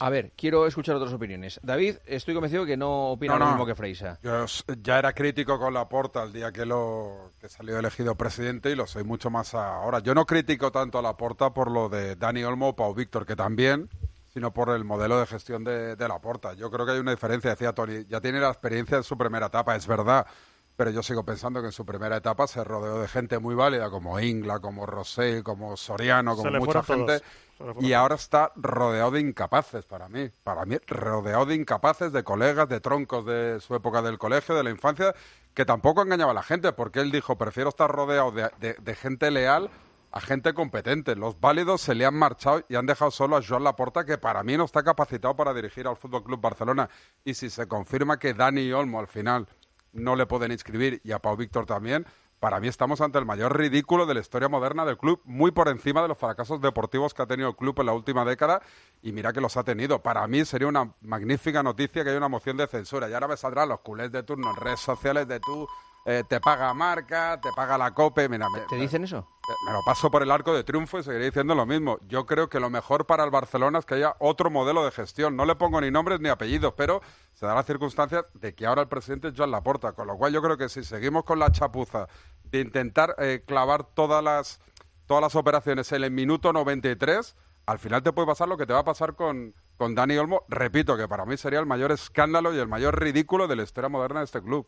A ver, quiero escuchar otras opiniones. David, estoy convencido que no opina lo mismo que Freixa. Yo ya era crítico con Laporta el día que salió elegido presidente y lo soy mucho más ahora. Yo no critico tanto a Laporta por lo de Dani Olmo o Pau Víctor, que también, sino por el modelo de gestión de Laporta. Yo creo que hay una diferencia, decía Toni, ya tiene la experiencia en su primera etapa, es verdad, pero yo sigo pensando que en su primera etapa se rodeó de gente muy válida, como Ingla, como Rosell, como Soriano, como mucha gente, y ahora está rodeado de incapaces para mí, rodeado de incapaces, de colegas, de troncos de su época del colegio, de la infancia, que tampoco engañaba a la gente, porque él dijo, prefiero estar rodeado de gente leal a gente competente. Los válidos se le han marchado y han dejado solo a Joan Laporta, que para mí no está capacitado para dirigir al Fútbol Club Barcelona. Y si se confirma que Dani Olmo al final no le pueden inscribir y a Pau Víctor también, para mí estamos ante el mayor ridículo de la historia moderna del club, muy por encima de los fracasos deportivos que ha tenido el club en la última década, y mira que los ha tenido. Para mí sería una magnífica noticia que haya una moción de censura, y ahora me saldrán los culés de turno en redes sociales de tú, te paga Marca, te paga la COPE. Mira, ¿Te dicen eso? Me lo paso por el arco de triunfo y seguiré diciendo lo mismo. Yo creo que lo mejor para el Barcelona es que haya otro modelo de gestión. No le pongo ni nombres ni apellidos, pero se da la circunstancia de que ahora el presidente es Joan Laporta, con lo cual yo creo que si seguimos con la chapuza de intentar clavar todas las operaciones en el minuto 93, al final te puede pasar lo que te va a pasar con Dani Olmo. Repito, que para mí sería el mayor escándalo y el mayor ridículo de la historia moderna de este club.